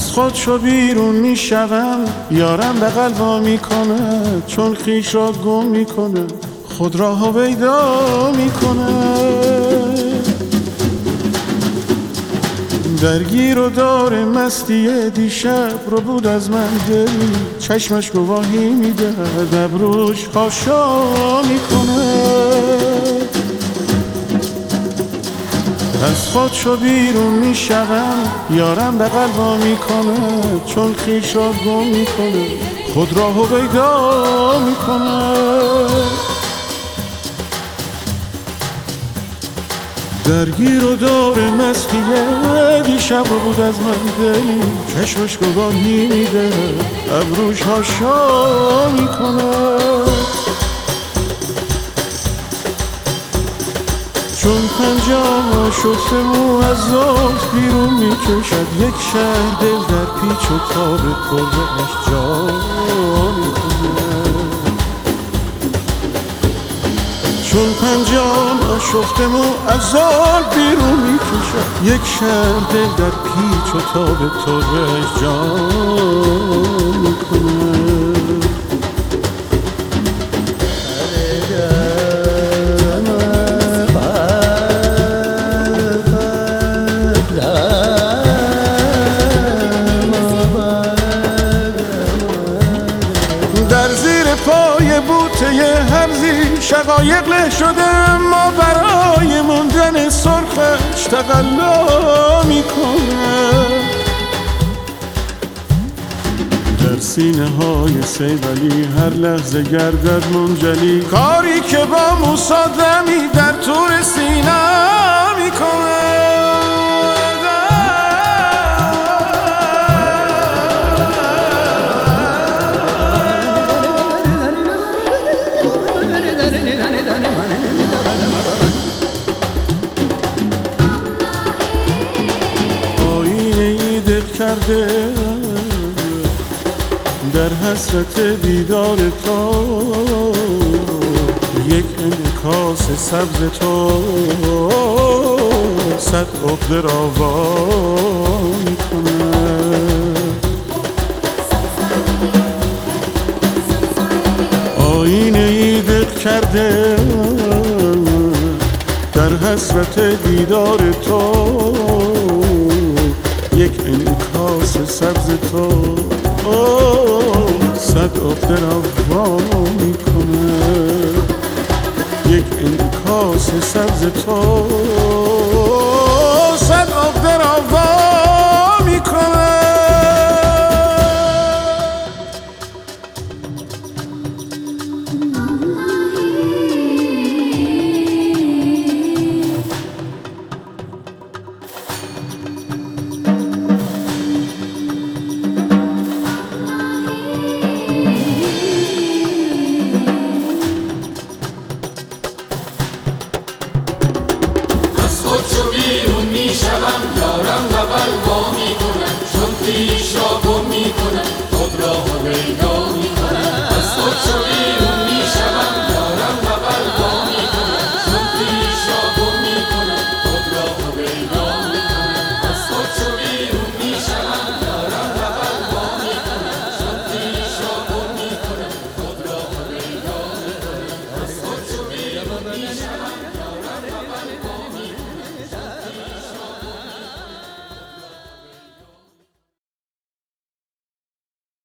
خودشو بیرون میشوم، یارم به قلبا میکنه، چون خویش را گم میکنه، خود راهو پیدا میکنه. درگیر و داره مستی دیشب رو بود از من دلی، چشمش گواهی میده، ابروش خاشا میکنه. از خودشو بیرون میشوم، یارم به قلبا میکنه، چون خویش را گم میکنه، خود راهو پیدا میکنه. درگیر و داره مسخیه دیشب رو بود از من دلی، چشمش گواهی میده، ابروش هاشا میکنه. چون پنجاه شسته مو از زلف بیرون میکشد، یک شهر دل در پیچ و تاب پرش جا میکنه. چون پنجاه شسته مو از زلف بیرون میکشد، یک شهر دل در پیچ و تاب پرش جا میکنه. در زیر پای بوته هرزی شقایق له شده، ما برای موندن سرخش تقلا میکنه. در سینه های سیبلی هر لحظه گردد منجلی، کاری که با موسادمی در طور سینه میکنه. آینه ای دل کرده در حسرت دیدار تو، یک انعکاس سبز تو صد عقده را وا میکنه. آینه ای دل کرده در حسرت دیدار تو، یک انعکاس سبز تو صد عقده را وا میکنه. یک انعکاس سبز تو